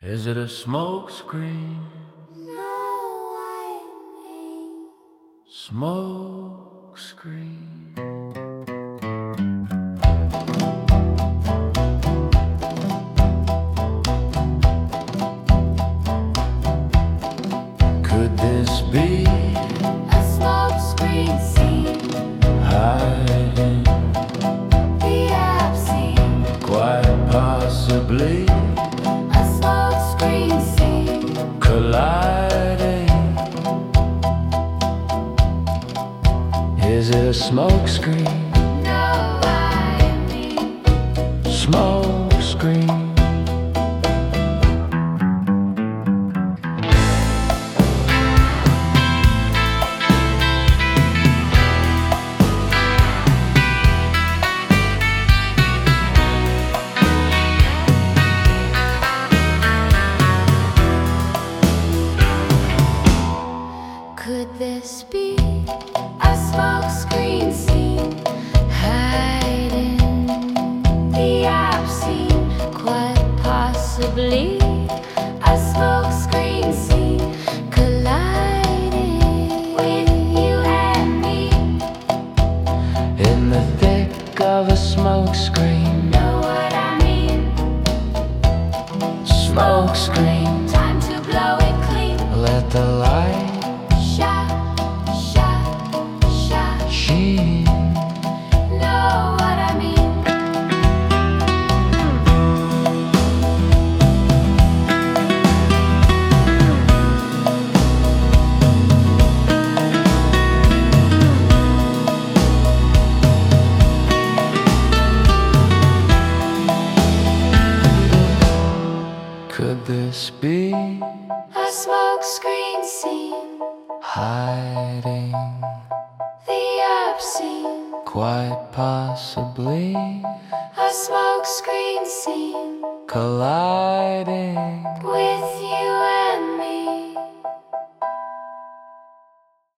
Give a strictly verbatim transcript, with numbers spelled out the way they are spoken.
Is it a smoke screen? No, I ain't. Smoke screen. Could this be A smoke screen scene, hiding? the app scene. Quite possibly A smoke screen scene, colliding. Is it a smoke screen? no, I mean. Smoke screen. Could this be a smoke screen scene, hiding the app scene? Quite possibly a smoke screen scene, colliding with you and me. In the thick of a smoke screen. Know what I mean? Smoke screen. Time to blow it clean. Let the light Shot, shot, shot. sheen. Know what I mean? Could this be A smoke screen scene, hiding? the app scene. Quite possibly A smoke screen scene, colliding.